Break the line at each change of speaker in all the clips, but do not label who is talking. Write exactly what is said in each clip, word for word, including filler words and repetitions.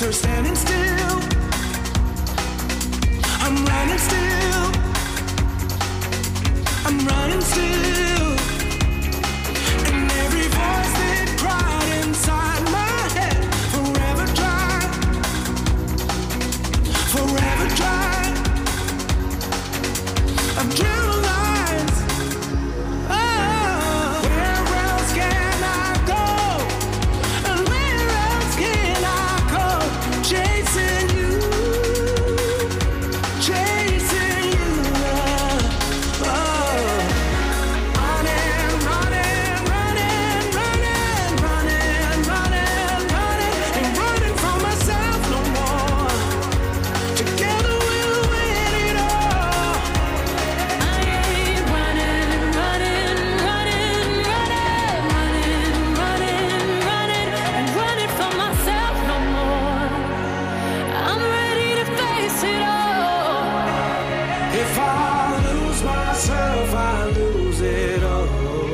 after standing still. I'm running still. I'm running still. And every voice that cried inside my head, forever dry, forever dry. I've drew lines. Oh, where else can I go? And where else can I go? Chasing you, chasing you. Oh, running, running, running, running, running, running, running, ain't running from myself no more. Together we'll win it all.
I ain't running, running, running, running, running, running, running, and running from myself no more. I'm ready to face it all.
If I lose myself, I lose it all.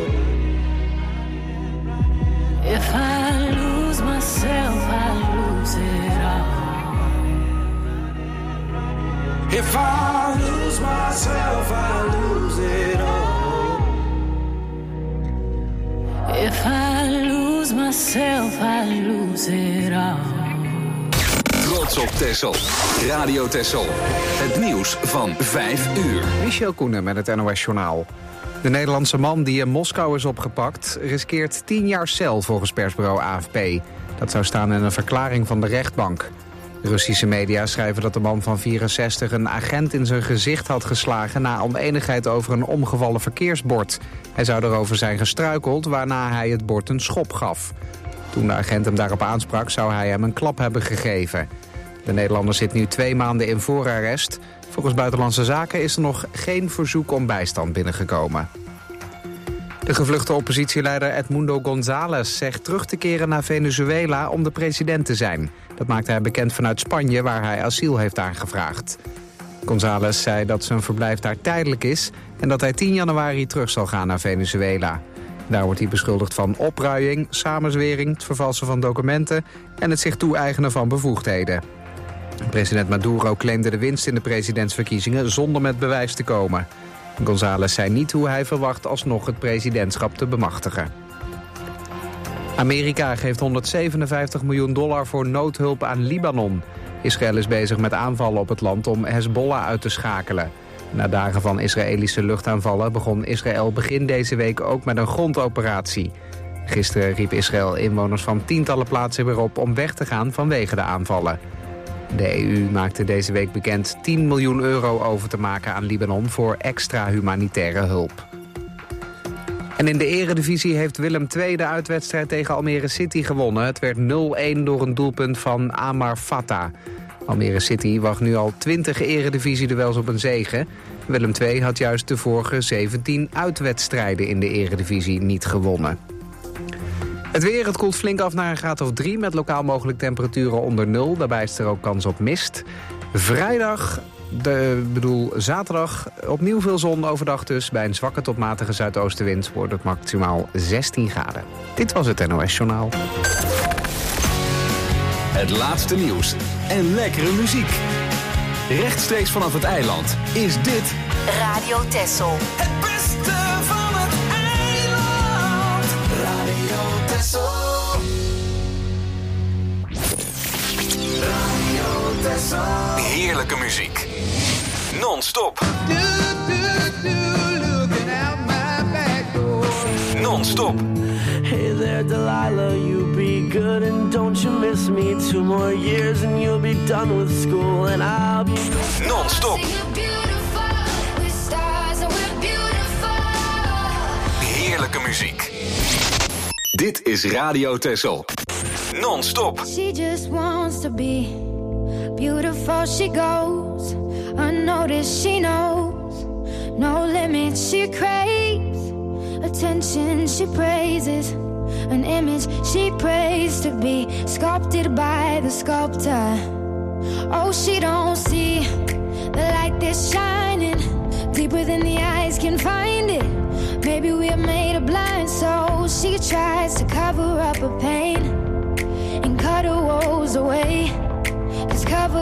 If I lose myself, I lose it all.
If I lose myself, I lose it all.
If I lose myself, I lose it all.
Trots op Texel. Radio Texel. Het nieuws van vijf uur.
Michel Koenen met het N O S Journaal. De Nederlandse man die in Moskou is opgepakt riskeert tien jaar cel volgens persbureau A F P. Dat zou staan in een verklaring van de rechtbank. De Russische media schrijven dat de man van vierenzestig een agent in zijn gezicht had geslagen na onenigheid over een omgevallen verkeersbord. Hij zou erover zijn gestruikeld, waarna hij het bord een schop gaf. Toen de agent hem daarop aansprak, zou hij hem een klap hebben gegeven. De Nederlander zit nu twee maanden in voorarrest. Volgens Buitenlandse Zaken is er nog geen verzoek om bijstand binnengekomen. De gevluchte oppositieleider Edmundo González zegt terug te keren naar Venezuela om de president te zijn. Dat maakte hij bekend vanuit Spanje, waar hij asiel heeft aangevraagd. González zei dat zijn verblijf daar tijdelijk is en dat hij tien januari terug zal gaan naar Venezuela. Daar wordt hij beschuldigd van opruiing, samenzwering, het vervalsen van documenten en het zich toe-eigenen van bevoegdheden. President Maduro claimde de winst in de presidentsverkiezingen zonder met bewijs te komen. González zei niet hoe hij verwacht alsnog het presidentschap te bemachtigen. Amerika geeft honderdzevenenvijftig miljoen dollar voor noodhulp aan Libanon. Israël is bezig met aanvallen op het land om Hezbollah uit te schakelen. Na dagen van Israëlische luchtaanvallen begon Israël begin deze week ook met een grondoperatie. Gisteren riep Israël inwoners van tientallen plaatsen weer op om weg te gaan vanwege de aanvallen. De E U maakte deze week bekend tien miljoen euro over te maken aan Libanon voor extra humanitaire hulp. En in de eredivisie heeft Willem twee de uitwedstrijd tegen Almere City gewonnen. Het werd nul-een door een doelpunt van Amar Fata. Almere City wacht nu al twintig eredivisie-duels op een zege. Willem twee had juist de vorige zeventien uitwedstrijden in de eredivisie niet gewonnen. Het weer, het koelt flink af naar een graad of drie... met lokaal mogelijk temperaturen onder nul. Daarbij is er ook kans op mist. Vrijdag, de, bedoel zaterdag, opnieuw veel zon overdag dus. Bij een zwakke tot matige zuidoostenwind wordt het maximaal zestien graden. Dit was het N O S Journaal.
Het laatste nieuws en lekkere muziek. Rechtstreeks vanaf het eiland is dit
Radio Texel.
Het beste van het eiland. Radio Texel. Radio Texel.
heerlijke muziek. Non-stop. Non-stop.
Hey there, Delilah, you be good and don't you miss me. Two more years and you'll be done with school and I'll be
non-stop. Heerlijke muziek. Dit is Radio Texel. Non-stop.
She just wants to be beautiful. She goes unnoticed. She knows no limits. She craves attention. She praises an image she prays to be sculpted by the sculptor. Oh, she don't see the light that's shining deeper than the eyes can find it. Maybe we're made of blind, so she tries to cover up her pain and cut her woes away.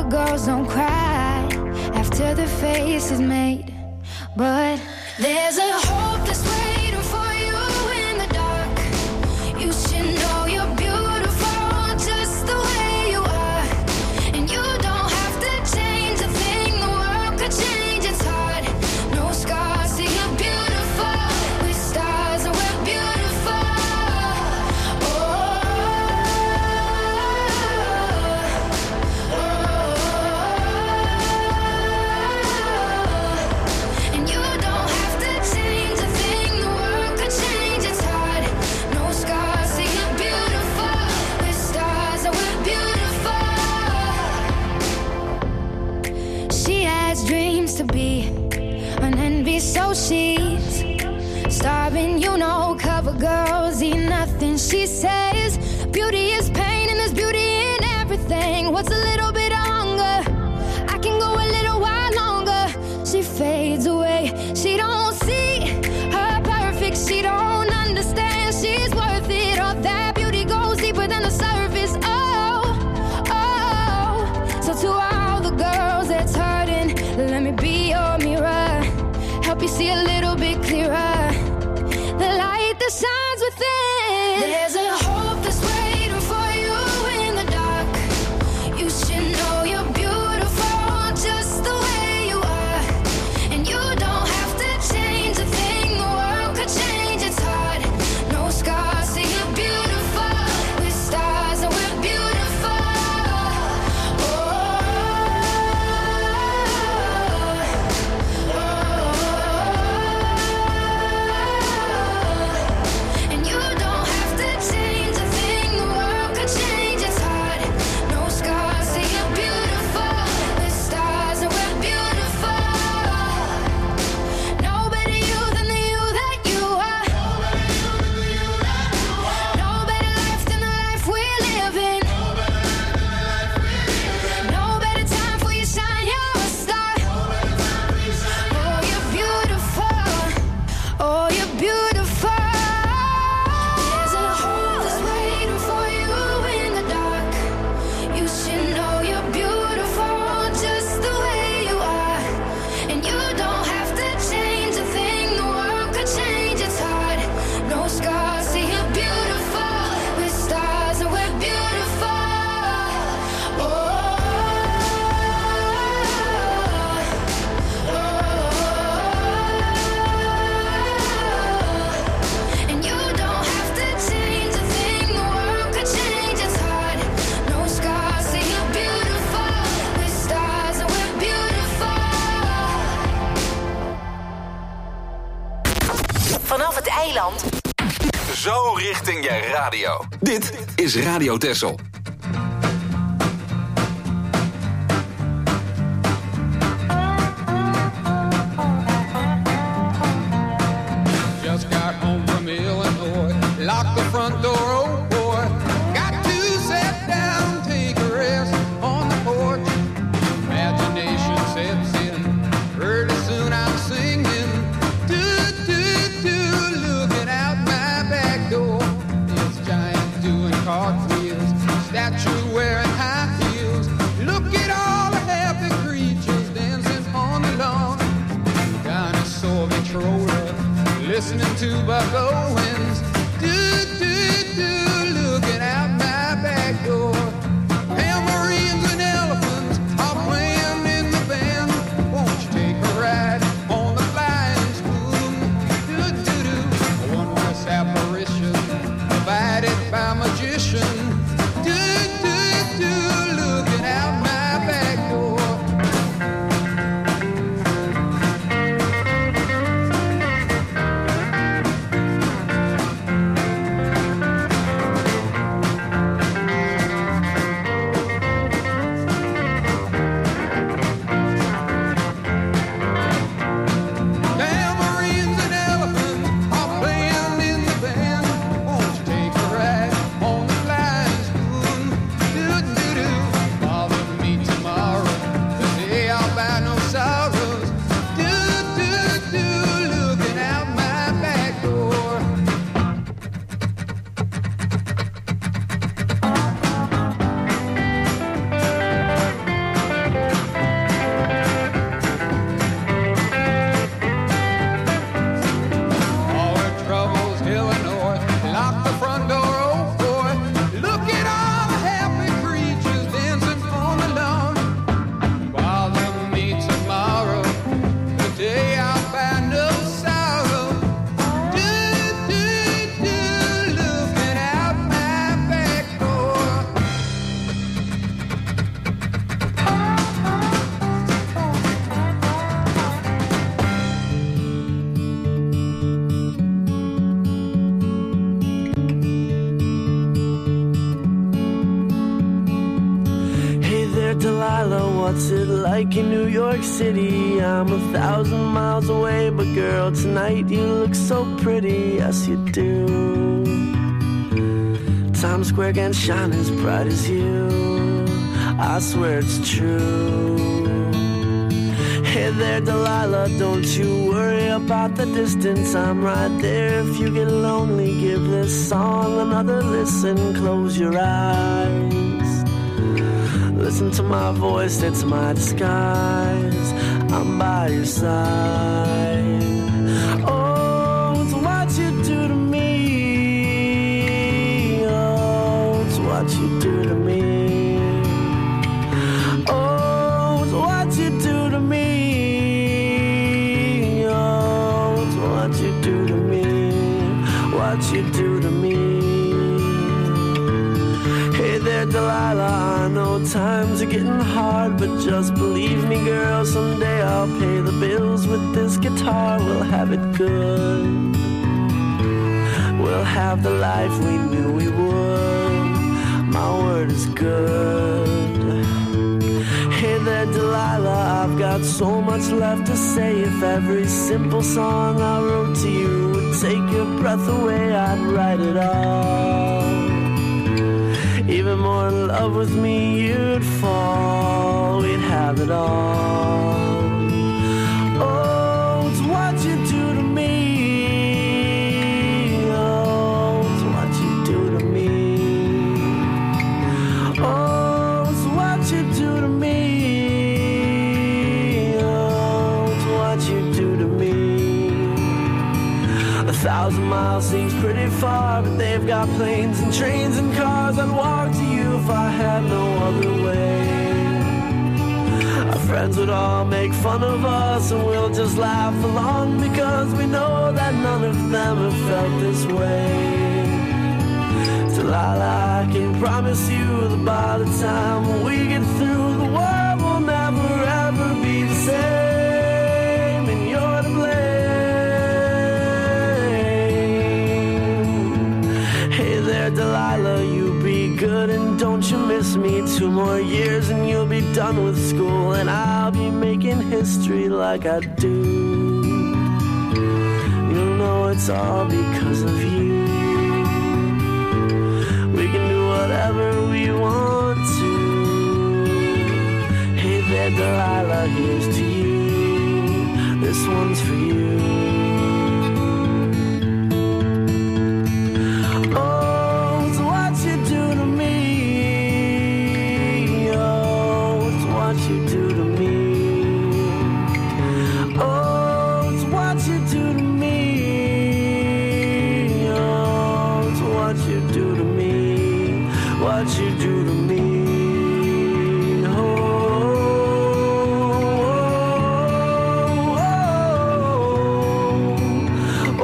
but girls don't cry after the face is made. But there's a hope that's waiting for you in the dark. You should know you're beautiful just the way you are. And you don't have to change a thing, the world could change, it's hard. No scars, see you're beautiful. With stars and we're beautiful. Oh, oh, oh. And you don't have to change a thing, the world could change, it's hard. No scars, see you're beautiful. With stars and we're beautiful. She has dreams to be an envy, so she's starving, you know, cover girls eat nothing. She says beauty is pain and there's beauty in everything. What's a little bit of hunger? I can go a little while longer. She fades away, she don't see her perfect, she don't understand she's worth it. All that beauty goes deeper than the surface. Oh, oh. So to all the girls that's hurting, let me be your mirror, help you see a little bit clearer, the light that shines within. There's a hope that's waiting for you in the dark. You should know you're beautiful just the way you are. And you don't have to change a thing, the world could change, it's hard. No scars, see you're beautiful. With stars and we're beautiful. Oh, oh, oh. And you don't have to change a thing, the world could change, it's hard. No scars, see you're beautiful. With stars and we're beautiful. No better you than the you that you are. No better life than the life we're living. No better time for you shine, you're a star. Oh, you're beautiful. Oh, you're beautiful. There's a hope that's waiting for you in the dark. You should know you're beautiful just the way you are. And you don't have to change a thing, the world could change, it's hard. No scars, see you're beautiful. With stars and we're beautiful. Oh, oh, oh. And you don't have to change a thing, the world could change, it's hard. No scars, see you're beautiful. With stars and we're beautiful.
Vanaf het eiland.
Zo richting je radio. Dit is Radio Texel.
Just got home from Illinois, locked the front door, oh boy. Got to sit down, take a rest on the porch. Imagination sets in, early soon I'm singing. Do, do, do, looking out my back door. This giant doing cartwheels, statue wearing high heels. Look at all the happy creatures dancing on the lawn. Dinosaur controller, listening to Buck Owens. Do, do, do, looking out my back door. Tambourines and elephants are playing in the band. Won't you take a ride on the flying spoon? Do, do, do, a wondrous apparition provided by magician. Do, do, do, looking out my back door. Tambourines and elephants are playing in the band. Won't you take a ride on the flying
Delilah, what's it like in New York City? I'm a thousand miles away, but girl, tonight you look so pretty, yes you do. Times Square can't shine as bright as you, I swear it's true. Hey there, Delilah, don't you worry about the distance. I'm right there if you get lonely. Give this song another listen. Close your eyes. Listen to my voice, it's my disguise. I'm by your side. Oh, it's what you do to me. Oh, it's what you do to me. Oh, it's what you do to me. What you do to me, what you do to me. Hey there, Delilah, I know times are getting hard, but just believe me, girl, someday I'll pay the bills with this guitar. We'll have it good. We'll have the life we knew we would. My word is good. Hey there, Delilah, I've got so much left to say. If every simple song I wrote to you would take your breath away, I'd write it all. Even more in love with me, you'd fall. We'd have it all. Oh, it's what you do to me. Oh, it's what you do to me. Oh, it's what you do to me. You do to me. A thousand miles seems pretty far, but they've got planes and trains and cars. I'd walk to you if I had no other way. Our friends would all make fun of us, and we'll just laugh along because we know that none of them have felt this way. Delilah, I can promise you that by the time we get through, the world will never ever be the same. Delilah, you be good and don't you miss me. Two more years and you'll be done with school, and I'll be making history like I do. You'll know it's all because of you. We can do whatever we want to. Hey there, Delilah, here's to you. This one's for you. What you do to me, oh, oh, oh,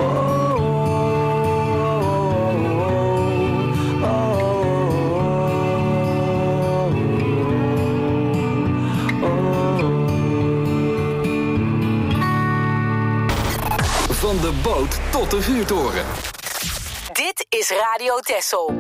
oh,
Van de boot tot de vuurtoren.
Dit is Radio Texel.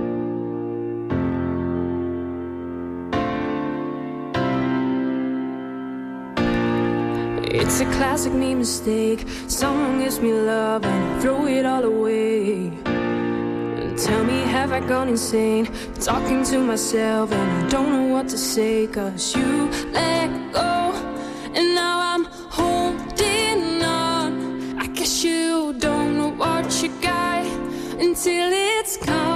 It's a classic me mistake. Someone gives me love and I throw it all away. Tell me, have I gone insane? Talking to myself and I don't know what to say. Cause you let go and now I'm holding on. I guess you don't know what you got until it's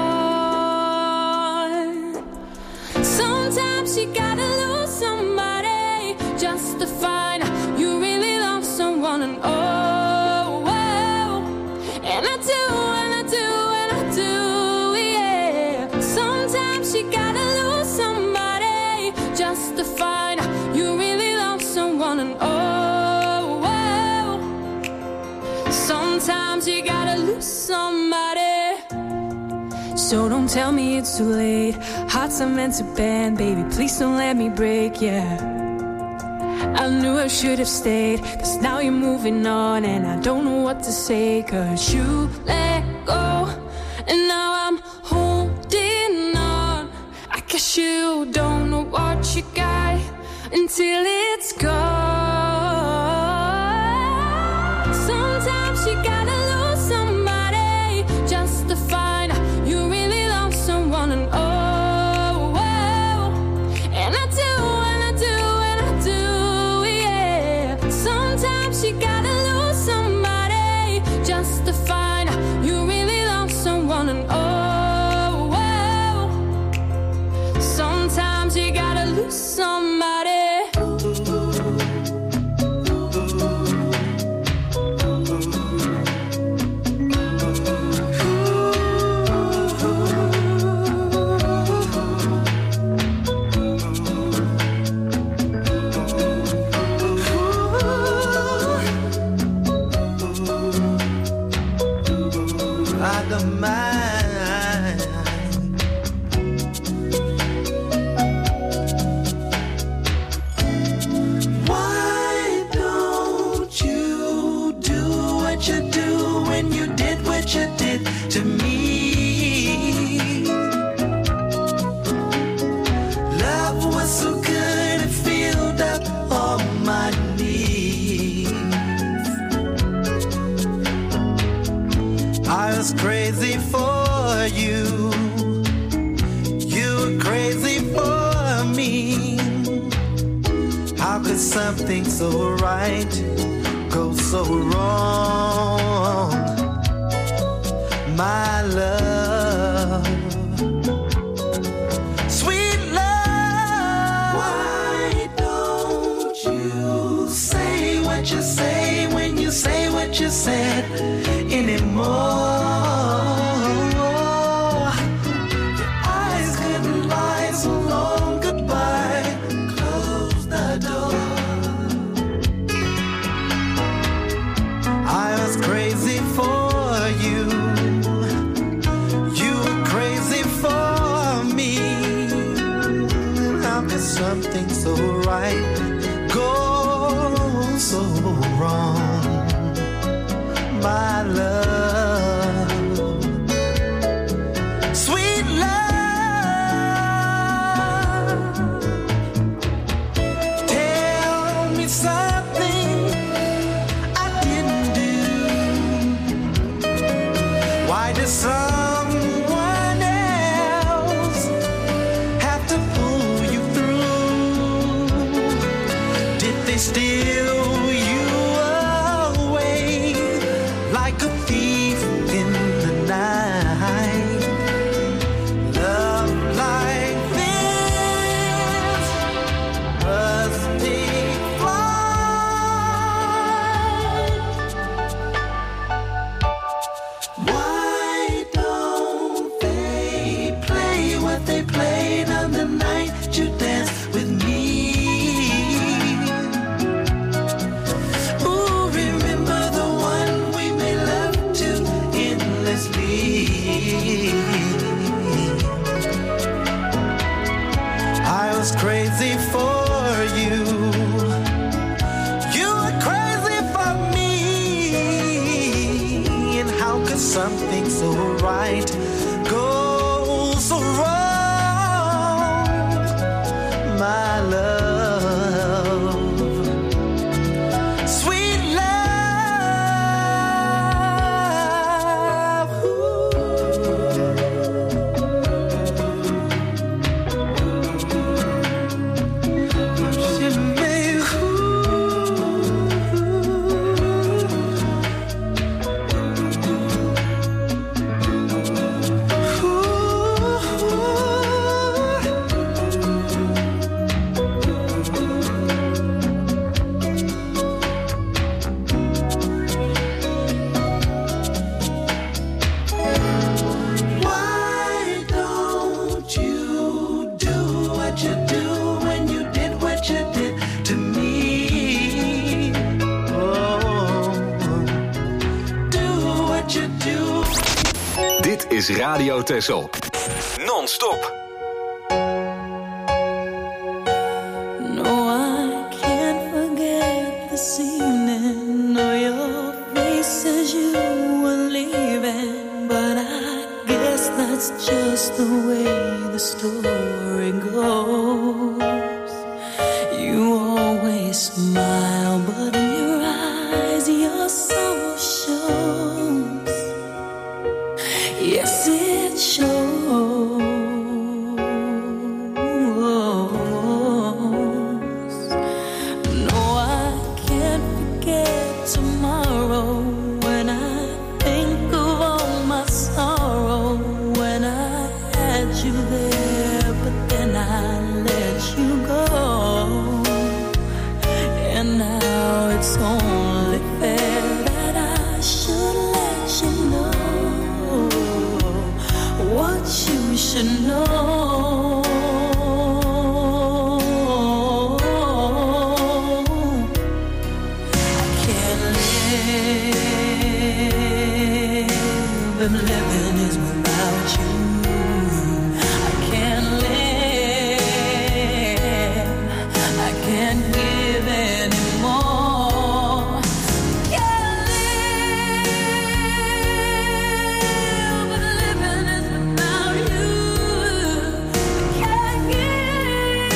gone. Sometimes you gotta lose somebody just to find out you really love someone. And oh, oh, and I do, and I do, and I do, yeah. Sometimes you gotta lose somebody just to find out you really love someone. And oh, oh, sometimes you gotta lose somebody. So don't tell me it's too late. Hearts are meant to bend, baby, please don't let me break, yeah. I knew I should have stayed, cause now you're moving on and I don't know what to say. Cause you let go and now I'm holding on. I guess you don't know what you got until it's gone. Sometimes you gotta lose somebody just to find out you really love someone. And oh, oh, and I do, and I do, and I do, yeah. Sometimes you gotta lose somebody just to find out you really love someone. And oh, oh, sometimes you gotta lose somebody.
Crazy for you, you were crazy for me. How could something so right go so wrong, my love, sweet love? Why don't you say what you say when you say what you said anymore? Something so right goes so wrong, my love, sweet love. Tell me something I didn't do. Why does someone else have to pull you through? Did they steal you away like a thief in the night? Love like this must take flight. Why don't they play what they played on the night you danced with me? Ooh, remember the one we made love to endlessly. I was crazy for you, you were crazy for me. And how could something so right go so wrong, my love, sweet love? She may, why don't you do what you do when you did what you did to me? Oh, do what you do.
Dit is Radio Texel. Non-stop.
No, I can't forget this evening or your face as you were leaving. But I guess that's just the way the story goes.
You always smile, but in your eyes your sorrow shows. Yes, it shows. No, I can't forget tomorrow when I think of all my sorrow. When I had you there, but then I let you go. And now it's only fair that I should let you know what you should know. I can't live if living is without you. I can't live, I can't give anymore. Can't live if living is without you. I can't give,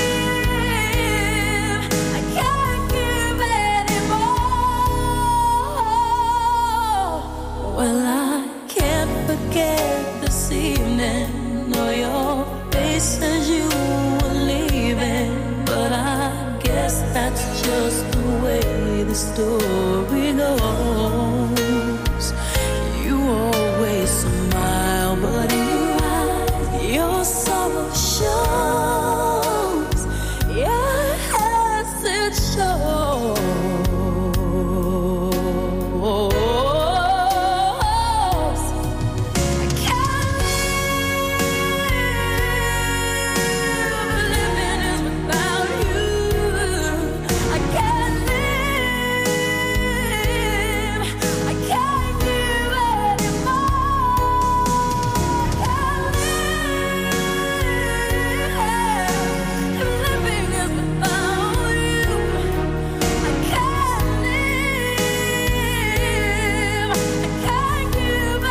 I can't give anymore. Well, I can't forget this evening or your face as you were leaving, but I guess that's just the way the story goes. You always smile, but in your eyes your sorrow shows. Yes, it shows. I can't live, living is without you. I can't live, I can't give anymore. I can't live, living is without you. I can't live, I can't give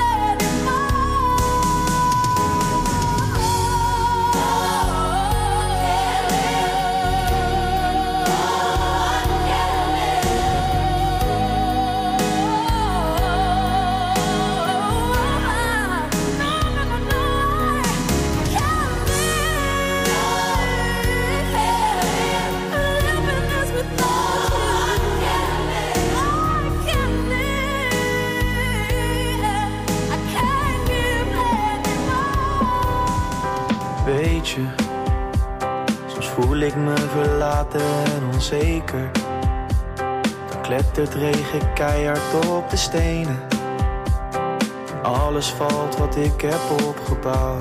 Weet je, soms voel ik me verlaten en onzeker. Dan klettert regen keihard op de stenen. Alles valt wat ik heb opgebouwd.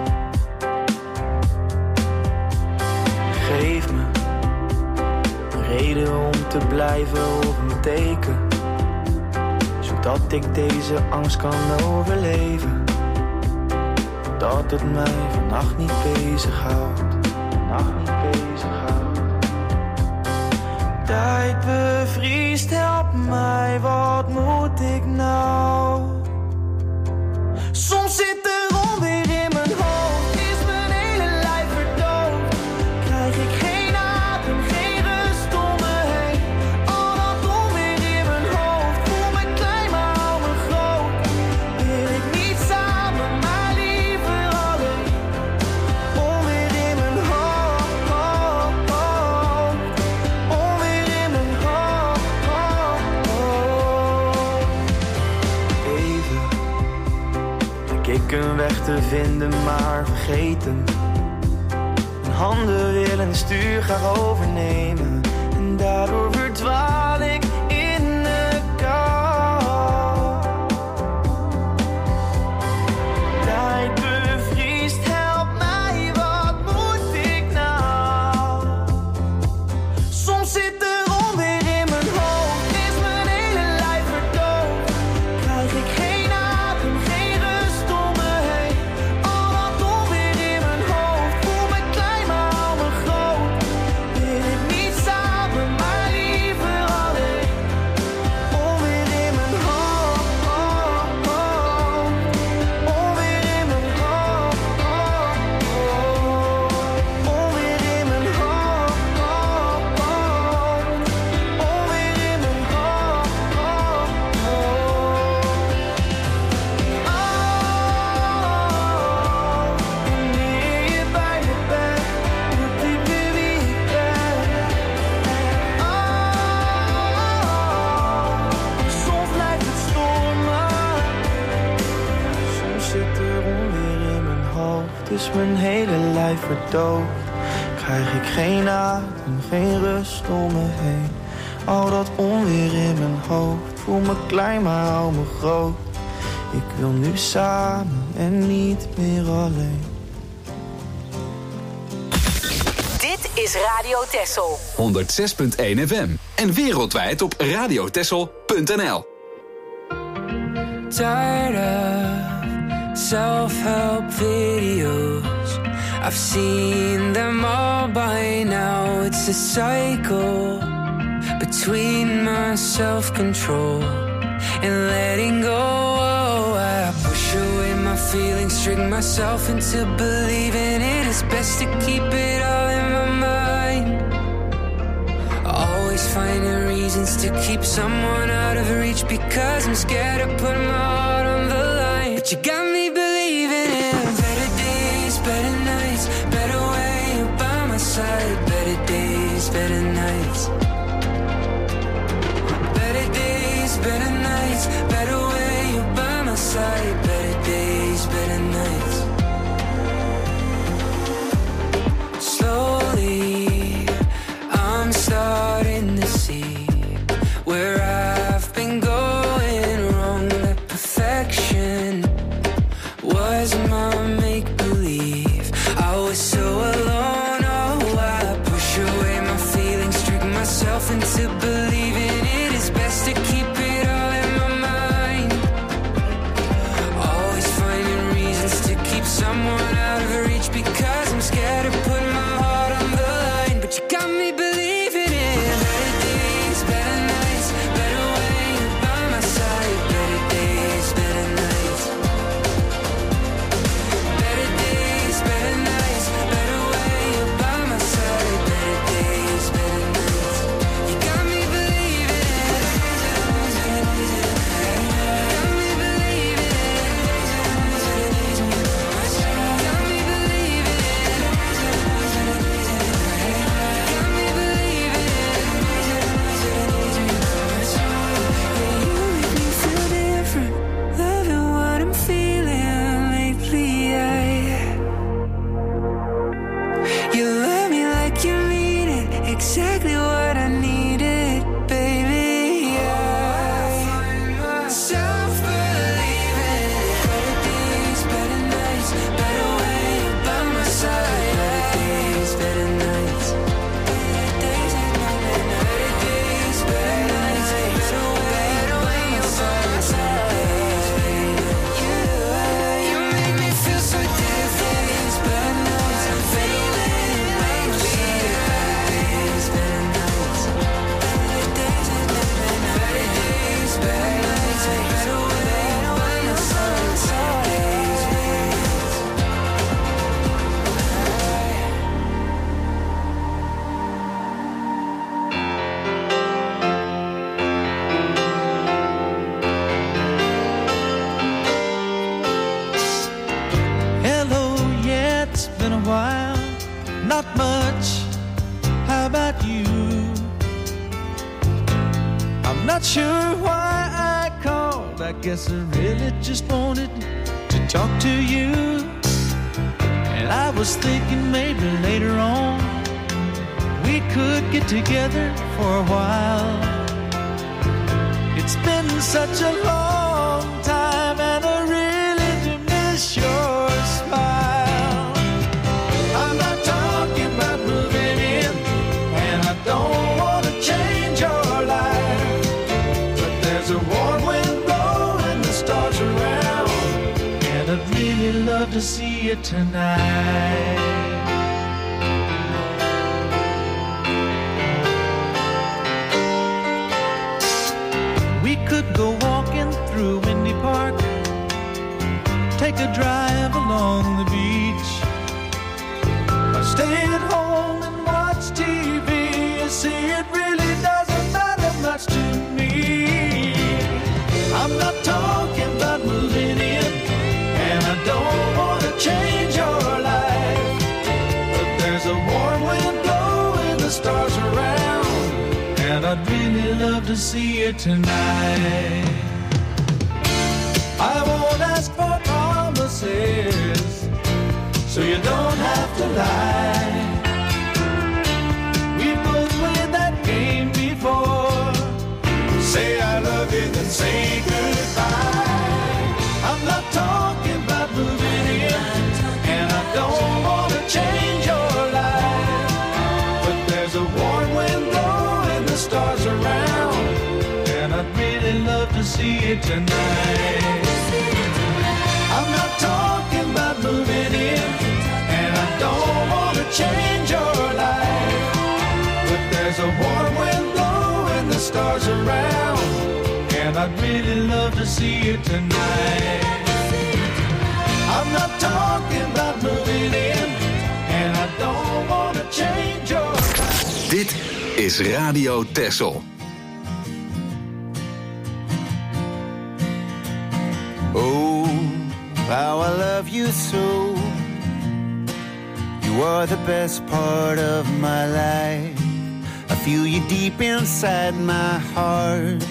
Geef me een reden om te blijven of een teken, zodat ik deze angst kan overleven. Dat het mij vannacht niet bezighoudt. Vannacht niet bezighoudt. Tijd bevriest, help mij, wat moet ik nou? Soms zit er onweer in mijn hoofd, is mijn hele lijf verdoofd. Krijg ik geen adem, geen rust om me heen. Al dat onweer in mijn hoofd, voel me klein maar hou me groot. Wil ik niet samen, maar liever alleen. Onweer in mijn hoofd, onweer in mijn hoofd. Even leek ik een weg te vinden, maar vergeten. Mijn handen willen het stuur graag overnemen. En daardoor verdwaal ik in de kou. Tijd bevriest, help mij, wat moet ik nou? Soms zit er onweer in mijn hoofd, is mijn hele lijf verdoofd. Krijg ik geen adem, geen rust om me heen. Al dat onweer in mijn hoofd, voel me klein maar hou me groot. Wil ik niet samen, maar liever alleen. hoofd, dus mijn hele lijf verdooft. Krijg ik geen adem, geen rust om me heen. Al dat onweer in mijn hoofd, voel me klein maar hou me groot. Ik wil nu samen en niet meer alleen.
Dit is Radio Texel.
honderdzes punt één F M en wereldwijd op radiotexel punt n l.
Tired of self-help videos. I've seen them all by now. It's a cycle between my self-control and letting go. I push away my feelings, trick myself into believing it is best to keep it all in my mind. Always finding reasons to keep someone out of reach because I'm scared to put my heart on the line. But you got me believing in better days, better nights, better way by my side. Better days, better nights. Better days, better nights, better way by my side. Better days, better nights. Slowly, I'm starting to see where I've been going wrong. That perfection was my make-believe. I was so alone, oh, I push away my feelings, trick myself into believing it is best to keep it all in my mind. Always finding reasons to keep someone out of reach because I'm scared to put my heart on the line. But you got me believing in better days, better nights, better way by my side. Better days, better nights. Better days, better nights, better way by my side. Better days, better nights. You got me believing it. Got me believing it. Got me believing exactly what I needed, baby. Yeah. Self-believing. Better days, better nights, better way by my side. Better days, better nights. Better days, better days, better nights, better way by my side. You make me feel so different. Better nights, failing, make me better nights, better days, better days, better nights, better way by my side.
Hello, yeah, it's been a while. Not much. How about you? I'm not sure why I called. I guess I really just wanted to talk to you. And I was thinking maybe later on we could get together for a while. It's been such a long time and I really do miss your smile. I'm not talking about moving in, and I don't want to change your life, but there's a warm wind blowing the stars around, and I'd really love to see you tonight. We could go walking through Windy Park, take a drive along the beach, or stay at home and watch T V. You see, it really doesn't matter much to me. I'm not talking about moving in, and I don't want to change your life, but there's a warm wind blowing the stars around, and I'd really love to see you tonight. I won't ask for promises, so you don't have to lie. We both played that game before. Say I love you, then say goodbye. I'm not talking about moving in, and I don't want to change your life. But there's a warm wind blowing the stars around, and I'd really love to see you tonight. I'm not talking about moving in, and I don't want to change your life. But there's a warm wind blowing the stars around, and I'd really love to see you tonight. I'm not talking about moving in, and I don't want to change your life.
Dit is Radio Texel.
Oh, how I love you so. You are the best part of my life. I feel you deep inside my heart.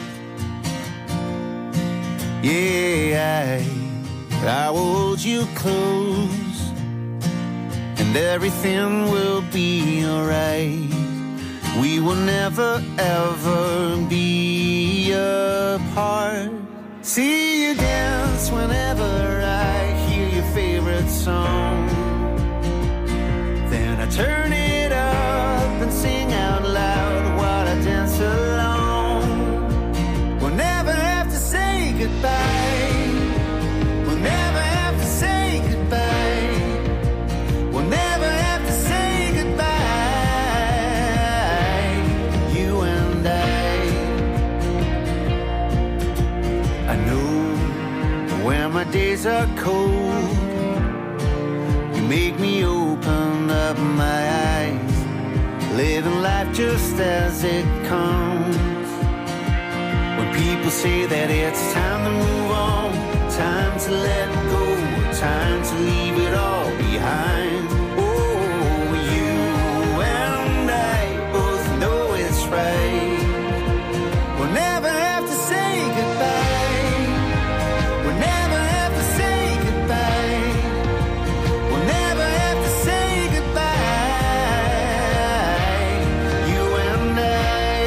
Yeah, I, I will hold you close, and everything will be alright. We will never ever be apart. See you dance whenever I hear your favorite song. Then I turn it up and sing out loud while I dance along. We'll never have to say goodbye. We'll never have to say goodbye. We'll never have to say goodbye. You and I. I know when my days are cold, you make me open up my eyes, living life just as it comes. When people say that it's time to move on, time to let go, time to leave it all behind. Oh, you and I both know it's right. We'll never have to say goodbye. We'll never have to say goodbye. We'll never have to say goodbye. You and I.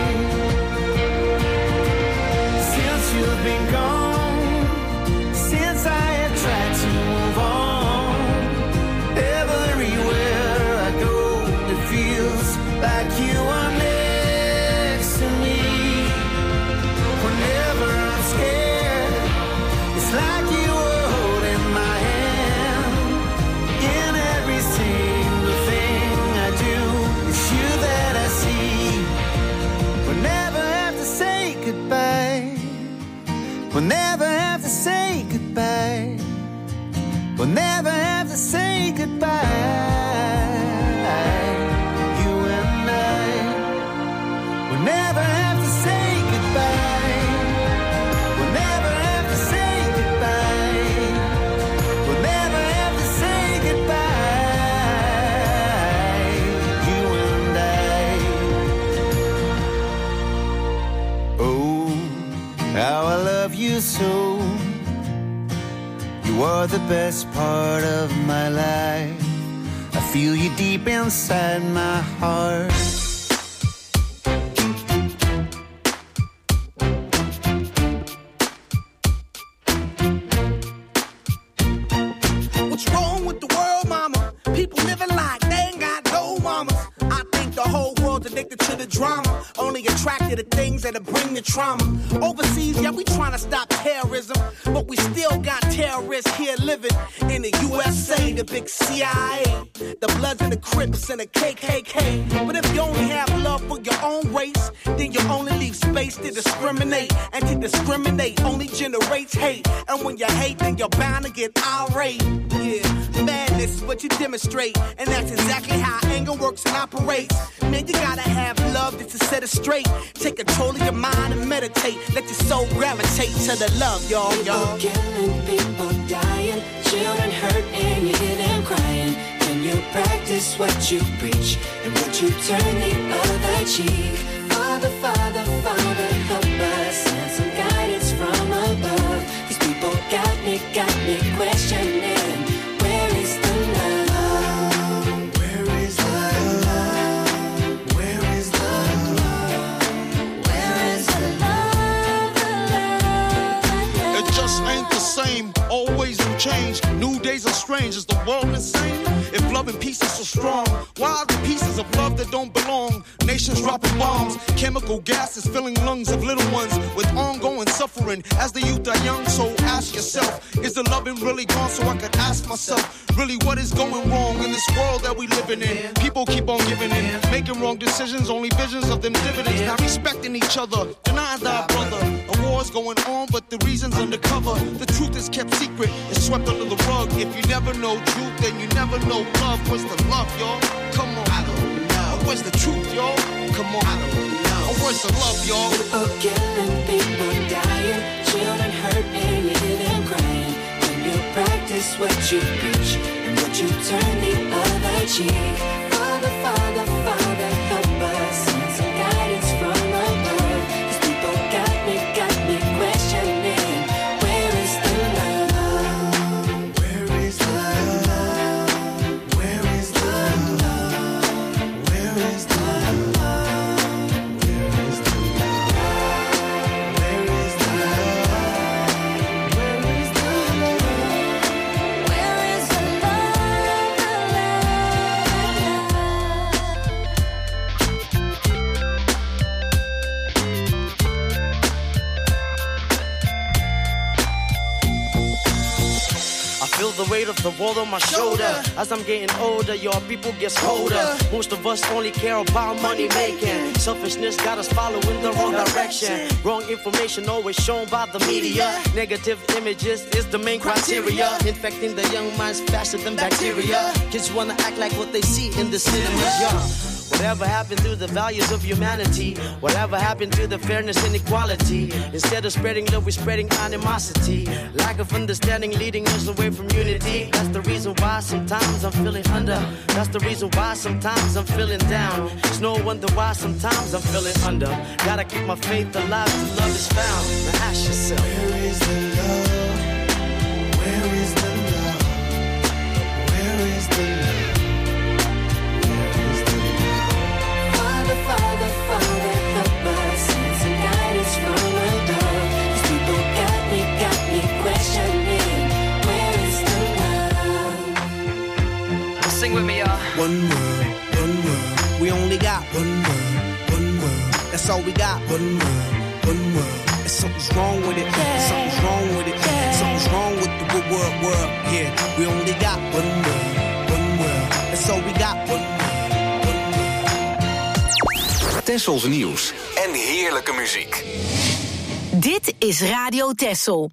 Since you've been gone, since I have tried to move on, everywhere I go, it feels like you are next to me. Whenever I'm scared, it's like you are holding my hand. In every single thing I do, it's you that I see. We'll never have to say goodbye. We'll never have to say goodbye. We'll never have to say goodbye. You and I. We'll never have to say goodbye. We'll never have to say goodbye. We'll never have to say goodbye. You and I. Oh, how I love you so. You are the best part of my life. I feel you deep inside my heart.
What's wrong with the world, mama? People living like they ain't got no mamas. I think the whole world's addicted to the drama, only attracted to things that'll bring the trauma. Overseas, yeah, we trying to stop terrorism, but we still got terrorists here living in the U S A, the big C I A, the Bloods and the Crips and the K K K. But if you only have love for your own race, then you only leave space to discriminate, and to discriminate only generates hate. And when you hate, then you're bound to get irate. Yeah, madness is what you demonstrate, and that's exactly how anger works and operates. Man, you gotta have love just to set it straight. Take control of your mind and meditate. Let your soul gravitate to the love, y'all, y'all.
People killing, people dying, children hurt and you hear them crying. When you practice what you preach, and would you turn the other cheek? Father, Father, Father, help us, send some guidance from above. These people got me, got me questioning, where is the love?
love and peace is so strong? Why are the pieces of love that don't belong? Nations dropping bombs, chemical gases filling lungs of little ones with ongoing suffering. As the youth are young, so ask yourself, is the loving really gone? So I could ask myself, really what is going wrong in this world that we living in? People keep on giving in, making wrong decisions, only visions of them dividends. Not respecting each other, denying thy brother. A war's going on, but the reason's undercover. The truth is kept secret, it's swept under the rug. If you never know truth, then you never know love. Where's the love, y'all? Come on. I don't know. Where's the truth, y'all? Come on. I don't know. Oh, where's the love, y'all?
People killing, people dying, children hurt and even crying. When you practice what you preach and what you turn the other cheek. Father, Father, Father, help us. Send some guidance from above. These people got me, got me questioning. Where is the love?
Where is the love? Where is the love? Where is the love? Where is the love? Where is the love? Where is the love?
Where is the
I feel the weight of the world on my shoulder. As I'm getting older, your people gets colder. Most of us only care about money making. Selfishness got us following the wrong direction. Wrong information always shown by the media. Negative images is the main criteria. Infecting the young minds faster than bacteria. Kids wanna act like what they see in the cinemas, yeah. Whatever happened to the values of humanity? Whatever happened to the fairness and equality? Instead of spreading love, we're spreading animosity. Lack of understanding leading us away from unity. That's the reason why sometimes I'm feeling under. That's the reason why sometimes I'm feeling down. It's no wonder why sometimes I'm feeling under. Gotta keep my faith alive till love is found. Now ask yourself,
Where is the love? Where is the love? Where is the love?
Father, Father, Father, help us. Send some guidance from above. These people got me, got me questioning. Where is the love?
sing with me, y'all.
One world, one world. We only got one world, one world. That's all we got. One world, one world. And something's wrong with it. Something's wrong with it. Something's wrong with the good world, world. Yeah, we only got one world, one world. That's all we got. One world.
Tessels nieuws en heerlijke muziek.
Dit is Radio Tessel.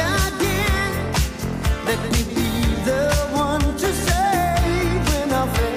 Let me be the one to say when I feel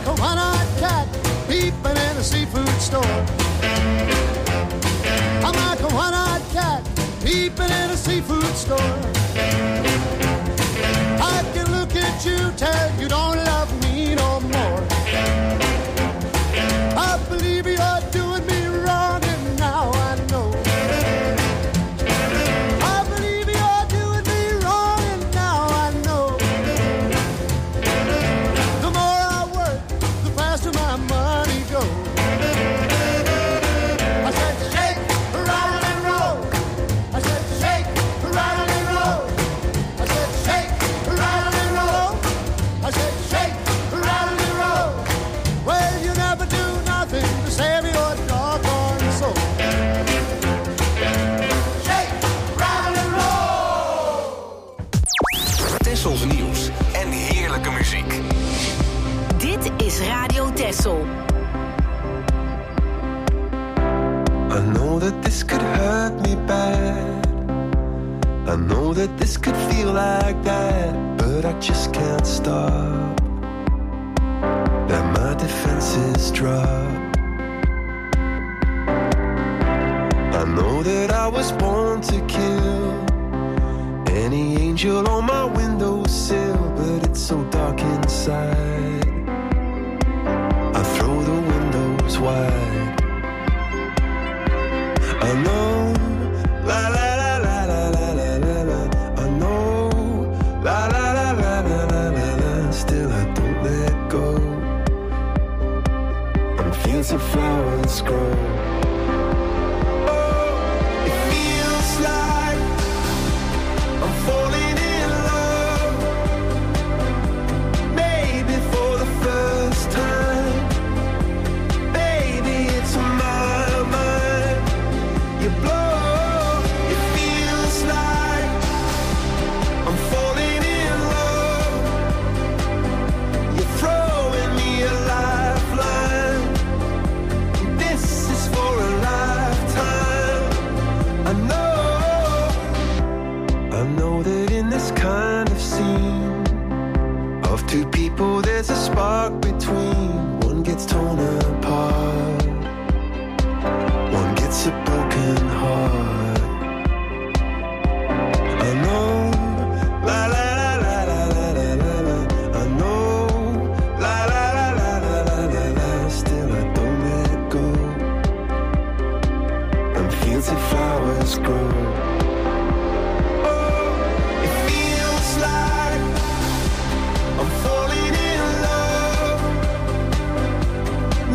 a one-eyed cat peeping in a seafood store. I'm like a one-eyed cat peeping in a seafood store. I can look at you, tell you don't love me no more. I believe you're doing me wrong, and now I know. I believe you're doing me wrong, and now I know. The more I work, the faster my money goes. I said shake, rattle and roll. I said shake, rattle and roll. I said shake, rattle and roll. I said shake, rattle and roll. Well, you never do nothing to save your doggone soul. Shake, rattle and roll.
Tessels nieuws en heerlijke muziek.
Dit is Radio Tessel.
I know that this could hurt me bad. I know that this could feel like that, but I just can't stop. Let my defenses drop. I know that I was born to kill any angel on my windowsill, but it's so dark inside. I throw the windows wide. I know, la la la la la la la la la. I know, la la la la la la la la. Still I don't let go. And fields of flowers grow. Oh, it feels like I'm falling in love. Maybe for the first time. Baby, it's my mind. You blow, it feels like I'm falling in love. You're throwing me a lifeline. This is for a lifetime. I know, I know that in this kind of scene of two people there's a spark between. One gets torn apart, one gets a broken heart. I know, la la la la la la la la la. I know, la la la la la la la la. Still I don't let go. And fields of flowers grow. Oh, it feels like I'm falling in love.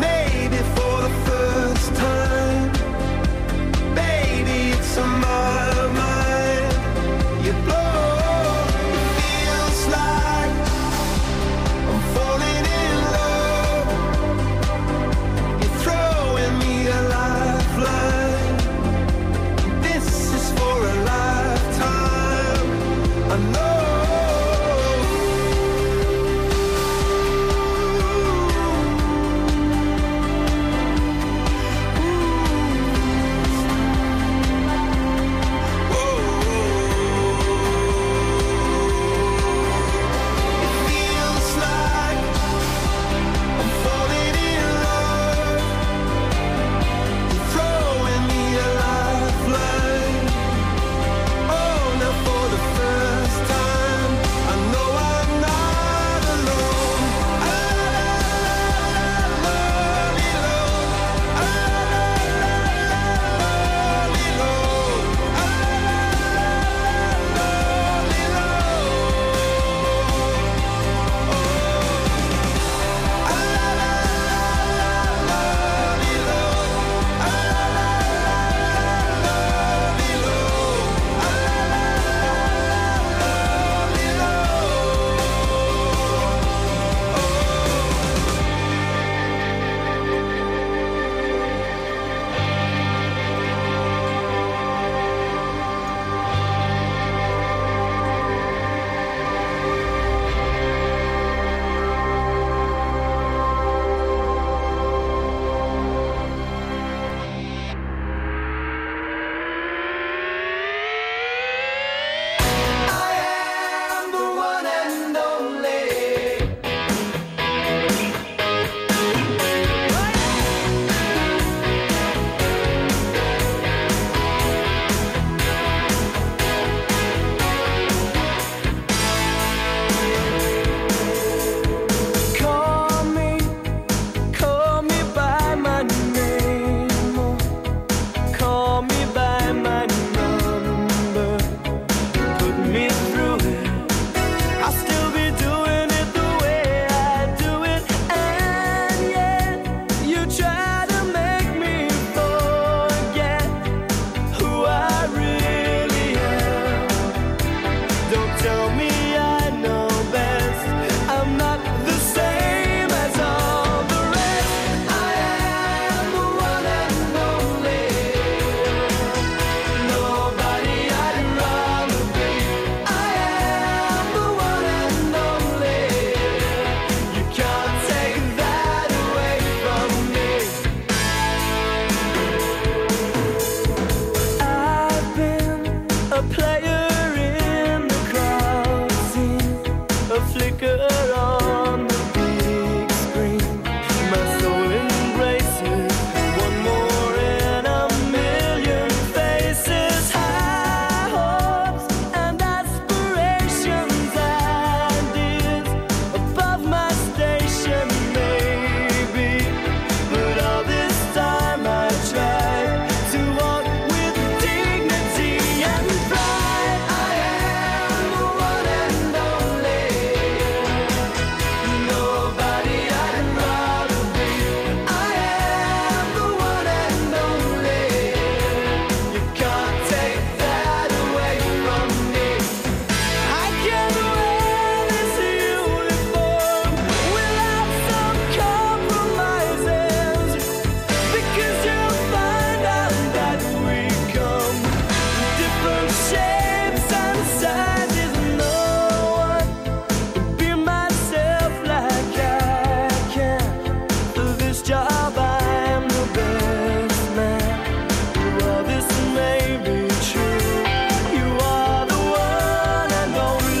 this job, I am the best man. Well, this may be true. You are the one and only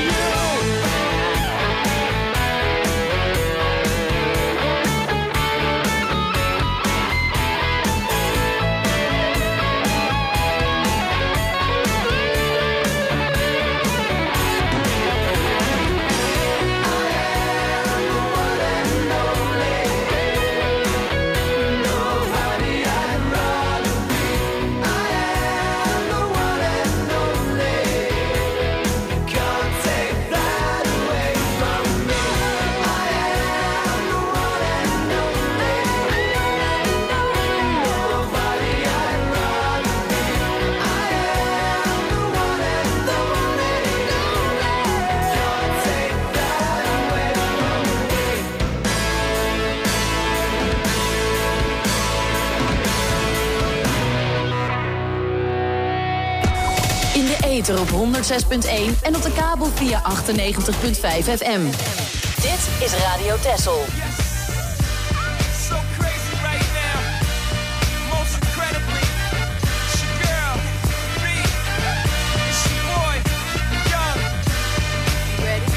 Op honderdzes punt één en op de kabel via achtennegentig punt vijf F M. Dit is Radio Texel.
So crazy right now. Most incredibly, it's your girl, me. It's your boy, Young. You ready?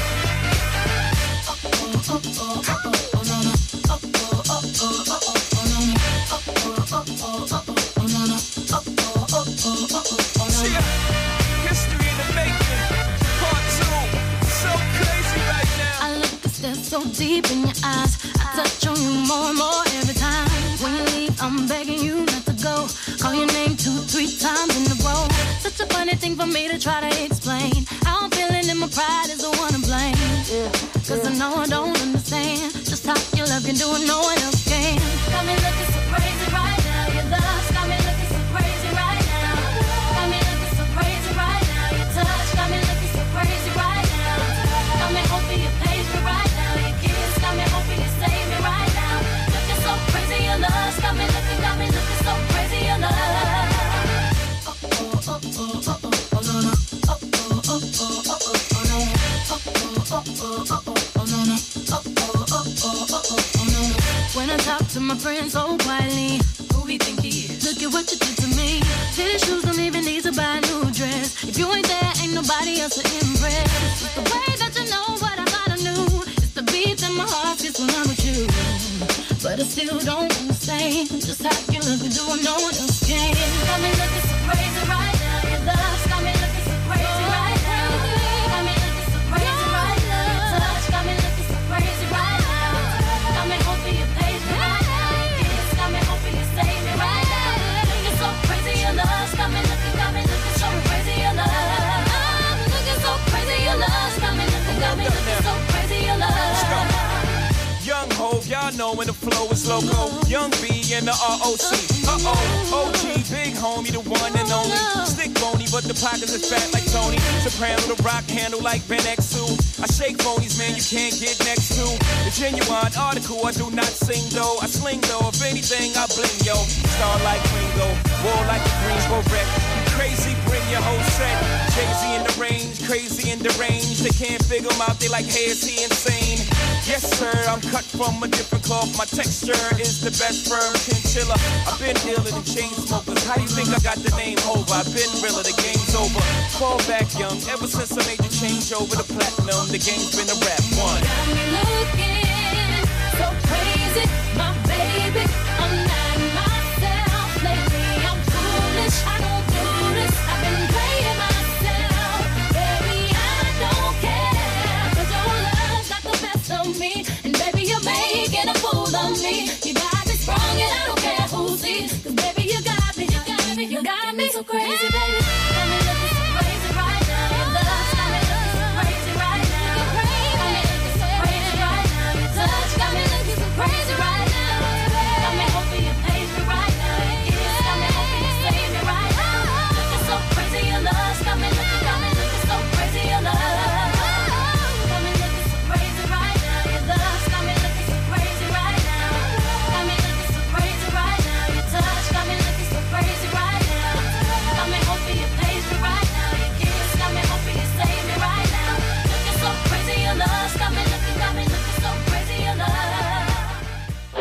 Yeah. History in the making. Part two. So crazy right now.
I look at that so deep in your eyes. I touch on you more and more every time. When you leave, I'm begging you not to go. Call your name two, three times in a row. Such a funny thing for me to try to explain. How I'm feeling and my pride is the one to blame. Yeah. Cause I know I don't understand just how your love can do it, no one else can. Got me looking so crazy right now. Your love's got me looking so crazy right now. Got me looking so crazy right now. Your touch got me looking so crazy right now. Got me hoping you page me right now. Your kiss got me hoping you save me right now. Looking so crazy, your love's got me looking, got me looking so crazy, your love. Oh oh oh oh oh oh no no. Oh oh oh oh oh oh no. Oh oh oh oh oh oh no no. Oh oh oh oh oh oh no no. When I talk to my friends so quietly, who he think he is? Look at what you did to me. Fitted shoes don't even need to buy a new dress. If you ain't there, ain't nobody else to impress. It's the way that you know what I thought I knew. It's the beat that my heart gets when I'm with you. But I still don't understand just how you look and do what no one else can. Got me looking so crazy right now. Your love's got me looking so crazy right now. Got me looking so crazy right now. Your touch got me looking so crazy right now. Got me hoping you page me right now. Your kiss got me hoping you save me right now. Looking so crazy, your love's got me looking, got me looking so crazy, your love. I'm looking so crazy, your love's got me looking, got me looking so crazy, your love.
Young Hov, y'all know when the flow is loco. Young B and the R O C. Uh-oh, O G, big homie, the one and only. Stick bony, but the pockets is fat like Tony. Soprano, the rock handle like Ben X two. I shake phonies, man, you can't get next to. The genuine article, I do not sing though. I sling though, if anything, I bling, yo. Star like Ringo, war like a Greensboro wreck. Crazy, bring your whole set. Jay-Z in the range, crazy in the range. They can't figure him out, they like, hey, is he insane? Yes, sir, I'm cut from a different cloth. My texture is the best firm chinchilla. I've been dealing in chain smokers. How do you think I got the name over? I've been realer, the game's over. Fall back young, ever since I made the change over to platinum, the game's been a rap one.
Got me looking so crazy, my baby. I'm not myself lately. I'm foolish. I don't do this. I've been playing myself, baby. I don't care. 'Cause your love's got the best of me, and baby, you're making a fool of me. You got me sprung, and I don't care who sees. 'Cause baby, you got me, you got me, you got me so crazy, baby. Got me looking so crazy right now. Your love's got me looking so crazy right now. Got me looking so crazy right now. Your touch got me looking so crazy right now. Got me hoping you page me right now. Your kiss got me hoping you save me right now. Looking so crazy, your love's got me looking, got me looking so crazy, your love. Got me looking so crazy right now. Your love's got me looking so crazy right now. Got me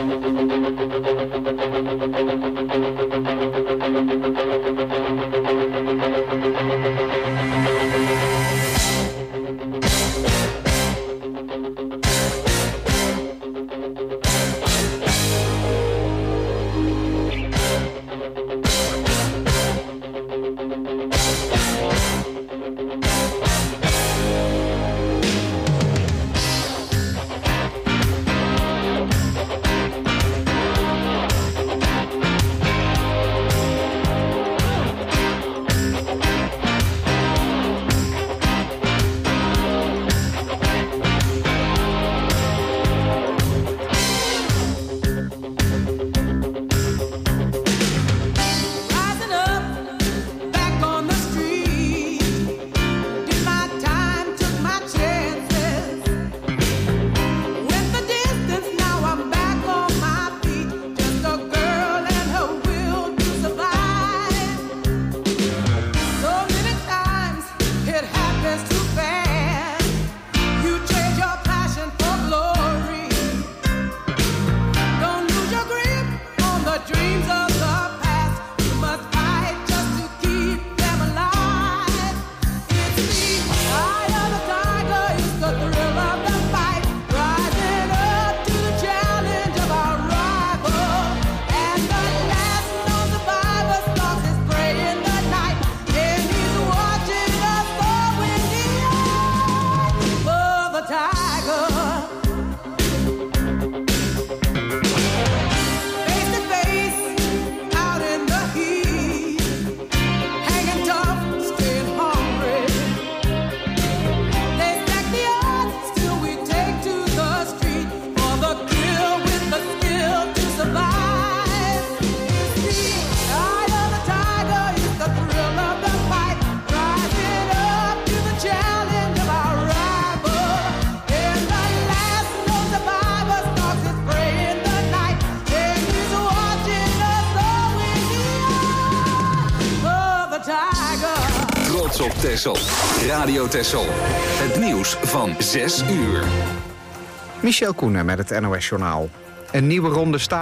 Op Texel. Radio Texel. Het nieuws van zes uur.
Michel Koenen met het N O S Journaal. Een nieuwe ronde sta